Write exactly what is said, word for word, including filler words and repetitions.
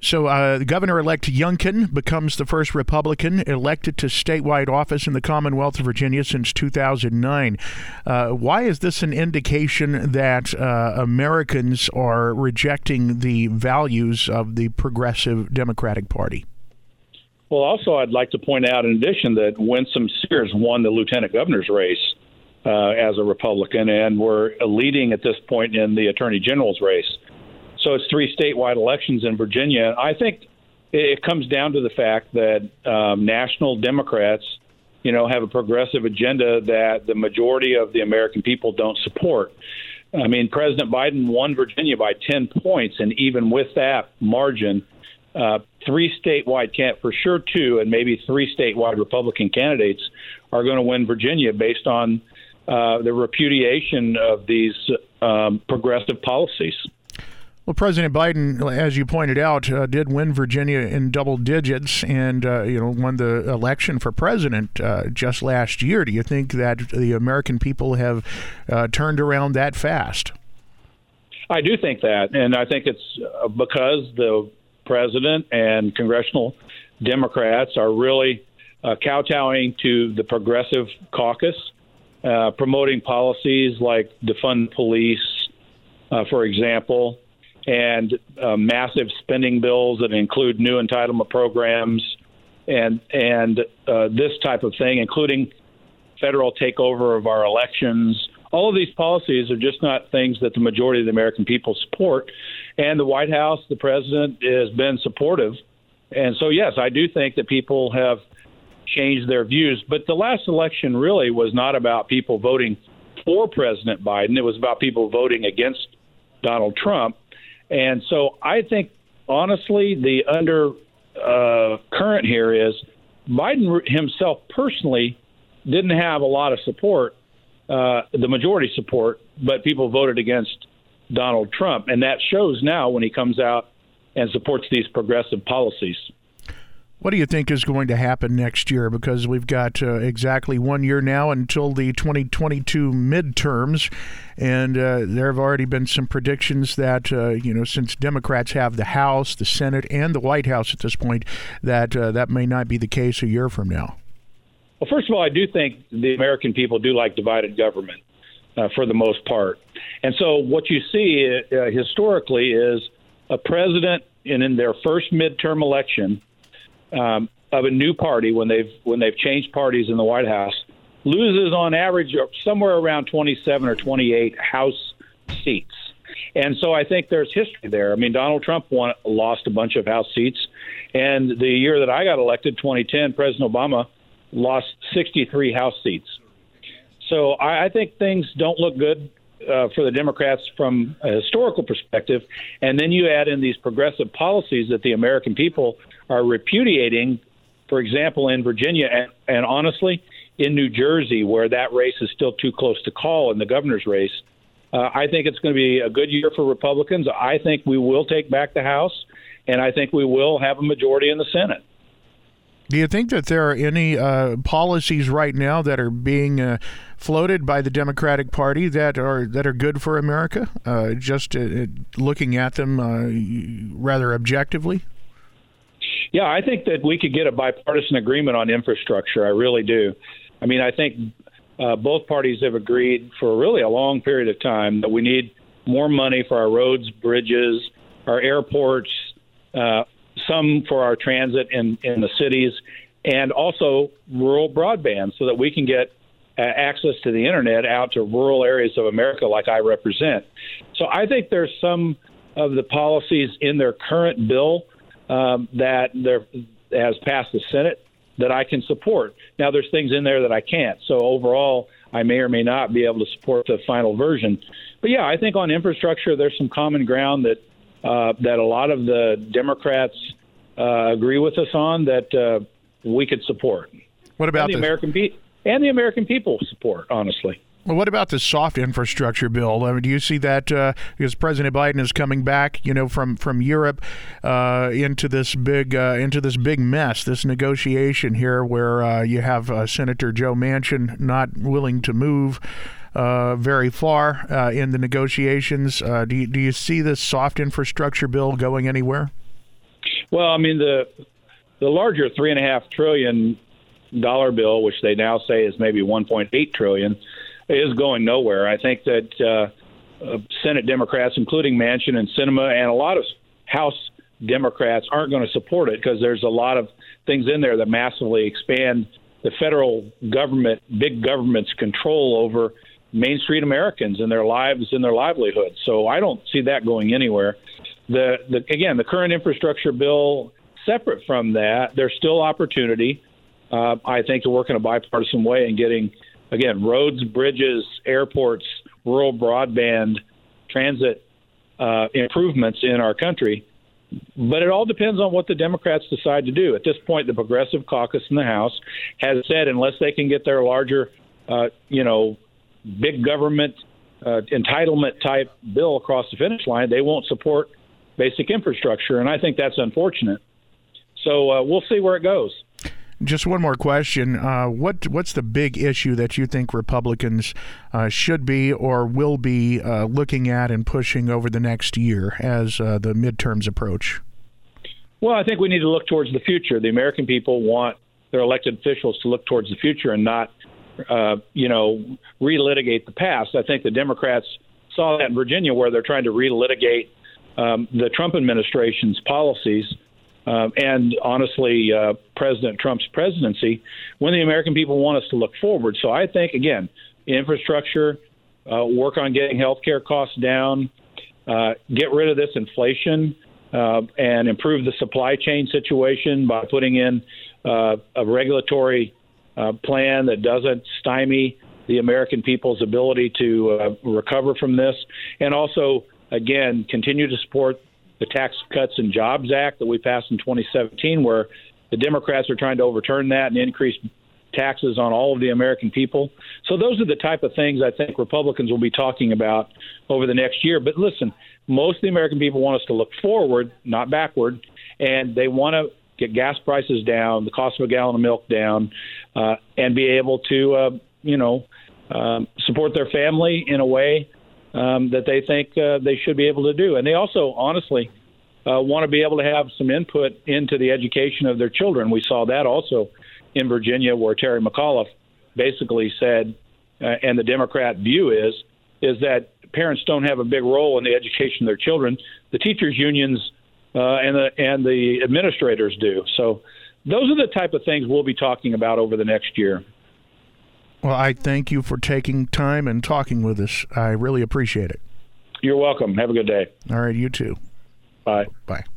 So uh, Governor-elect Youngkin becomes the first Republican elected to statewide office in the Commonwealth of Virginia since two thousand nine. Uh, why is this an indication that uh, Americans are rejecting the values of the progressive Democratic Party? Well, also, I'd like to point out, in addition, that Winsome Sears won the lieutenant governor's race uh, as a Republican, and we're leading at this point in the attorney general's race. So it's three statewide elections in Virginia. I think it comes down to the fact that um, national Democrats, you know, have a progressive agenda that the majority of the American people don't support. I mean, President Biden won Virginia by ten points, and even with that margin, uh, three statewide, can for sure two, and maybe three statewide Republican candidates are going to win Virginia based on uh, the repudiation of these um, progressive policies. Well, President Biden, as you pointed out, uh, did win Virginia in double digits and, uh, you know, won the election for president uh, just last year. Do you think that the American people have uh, turned around that fast? I do think that, and I think it's because the president and congressional Democrats are really uh, kowtowing to the progressive caucus, uh, promoting policies like defund police, uh, for example, and uh, massive spending bills that include new entitlement programs and and uh, this type of thing, including federal takeover of our elections. All of these policies are just not things that the majority of the American people support. And the White House, the president, has been supportive. And so, yes, I do think that people have changed their views. But the last election really was not about people voting for President Biden. It was about people voting against Donald Trump. And so I think, honestly, the under uh, current here is Biden himself personally didn't have a lot of support, uh, the majority support, but people voted against Donald Trump. And that shows now when he comes out and supports these progressive policies. What do you think is going to happen next year? Because we've got uh, exactly one year now until the twenty twenty-two midterms, and uh, there have already been some predictions that, uh, you know, since Democrats have the House, the Senate, and the White House at this point, that uh, that may not be the case a year from now. Well, first of all, I do think the American people do like divided government uh, for the most part. And so what you see uh, historically is a president in, in their first midterm election Um, of a new party when they've when they've changed parties in the White House loses on average somewhere around twenty-seven or twenty-eight House seats. And so I think there's history there. I mean, Donald Trump won, lost a bunch of House seats. And the year that I got elected, twenty ten, President Obama lost sixty-three House seats. So I, I think things don't look good uh, for the Democrats from a historical perspective. And then you add in these progressive policies that the American people are repudiating, for example, in Virginia and, and honestly, in New Jersey, where that race is still too close to call in the governor's race. Uh, I think it's going to be a good year for Republicans. I think we will take back the House, and I think we will have a majority in the Senate. Do you think that there are any uh, policies right now that are being uh, floated by the Democratic Party that are that are good for America? Uh, just uh, looking at them uh, rather objectively. Yeah, I think that we could get a bipartisan agreement on infrastructure. I really do. I mean, I think uh, both parties have agreed for really a long period of time that we need more money for our roads, bridges, our airports, uh, some for our transit in, in the cities, and also rural broadband so that we can get uh, access to the Internet out to rural areas of America like I represent. So I think there's some of the policies in their current bill Um, that there has passed the Senate that I can support. Now, there's things in there that I can't. So overall, I may or may not be able to support the final version. But yeah, I think on infrastructure, there's some common ground that uh, that a lot of the Democrats uh, agree with us on that uh, we could support. What about and the this? American pe- and the American people support? Honestly. Well, what about the soft infrastructure bill? I mean, do you see that uh, because President Biden is coming back, you know, from from Europe uh, into this big uh, into this big mess, this negotiation here, where uh, you have uh, Senator Joe Manchin not willing to move uh, very far uh, in the negotiations. Uh, do you, do you see this soft infrastructure bill going anywhere? Well, I mean, the the larger three and a half trillion dollar bill, which they now say is maybe one point eight trillion, is going nowhere. I think that uh, uh, Senate Democrats, including Manchin and Sinema, and a lot of House Democrats aren't going to support it because there's a lot of things in there that massively expand the federal government, big government's control over Main Street Americans and their lives and their livelihoods. So I don't see that going anywhere. The, the again, the current infrastructure bill, separate from that, there's still opportunity, uh, I think, to work in a bipartisan way and getting, again, roads, bridges, airports, rural broadband, transit uh, improvements in our country. But it all depends on what the Democrats decide to do. At this point, the Progressive Caucus in the House has said unless they can get their larger, uh, you know, big government uh, entitlement type bill across the finish line, they won't support basic infrastructure. And I think that's unfortunate. So uh, we'll see where it goes. Just one more question. Uh, what What's the big issue that you think Republicans uh, should be or will be uh, looking at and pushing over the next year as uh, the midterms approach? Well, I think we need to look towards the future. The American people want their elected officials to look towards the future and not, uh, you know, relitigate the past. I think the Democrats saw that in Virginia where they're trying to relitigate um, the Trump administration's policies. Um, and honestly, uh, President Trump's presidency, when the American people want us to look forward. So I think, again, infrastructure, uh, work on getting health care costs down, uh, get rid of this inflation, uh, and improve the supply chain situation by putting in uh, a regulatory uh, plan that doesn't stymie the American people's ability to uh, recover from this. And also, again, continue to support the Tax Cuts and Jobs Act that we passed in twenty seventeen, where the Democrats are trying to overturn that and increase taxes on all of the American people. So those are the type of things I think Republicans will be talking about over the next year. But listen, most of the American people want us to look forward, not backward, and they want to get gas prices down, the cost of a gallon of milk down, uh, and be able to, uh, you know, um, support their family in a way Um, that they think uh, they should be able to do. And they also, honestly, uh, want to be able to have some input into the education of their children. We saw that also in Virginia where Terry McAuliffe basically said, uh, and the Democrat view is, is that parents don't have a big role in the education of their children. The teachers' unions uh, and, the, and the administrators do. So those are the type of things we'll be talking about over the next year. Well, I thank you for taking time and talking with us. I really appreciate it. You're welcome. Have a good day. All right, you too. Bye. Bye.